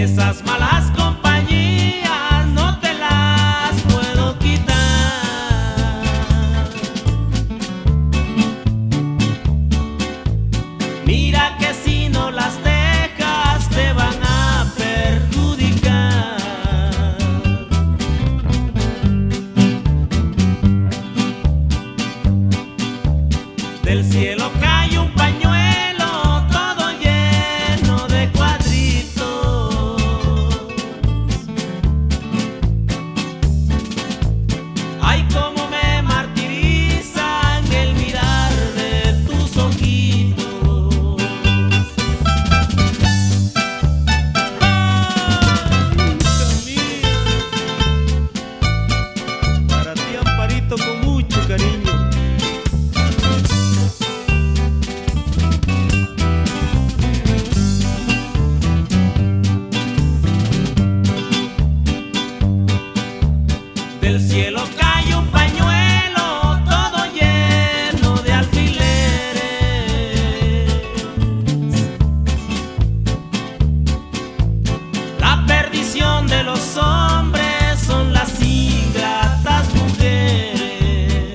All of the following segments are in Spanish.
Esas malas compañías no te las puedo quitar. Mira que si no las dejas te van a perjudicar. Del cielo cae un pañuelo todo lleno de cuadritos. Ay, cómo me martirizan el mirar de tus ojitos. Ay, hija mía, para ti, Amparito, con mucho cariño. Del cielo cae un pañuelo todo lleno de alfileres. La perdición de los hombres son las ingratas mujeres.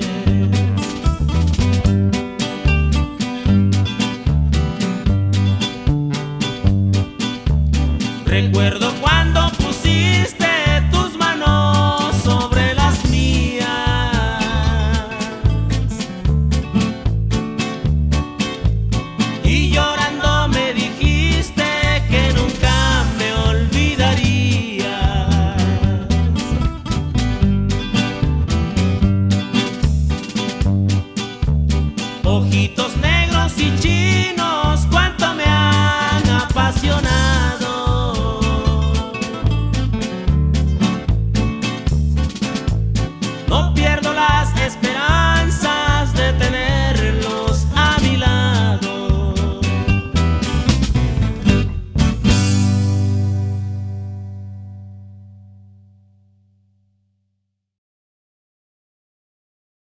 Recuerdo cuando pusiste tus manos sobre las mías y llorando me dijiste que nunca me olvidarías. Ojitos negros y chinos